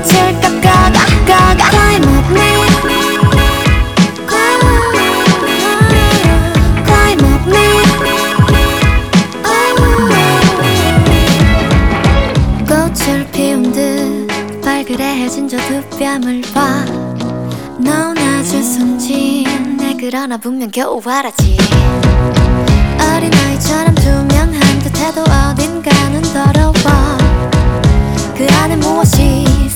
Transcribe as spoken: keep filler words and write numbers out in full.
꽃을 깎아가 가가 Climb up me Climb up me 꽃을 피운 듯 발그레해진 저 두 뺨을 봐 넌 아주 순진 내 그러나 분명 겨우 알았지 어린아이처럼 투명한 듯해도 어딘가는 더러워 그 안에 무엇이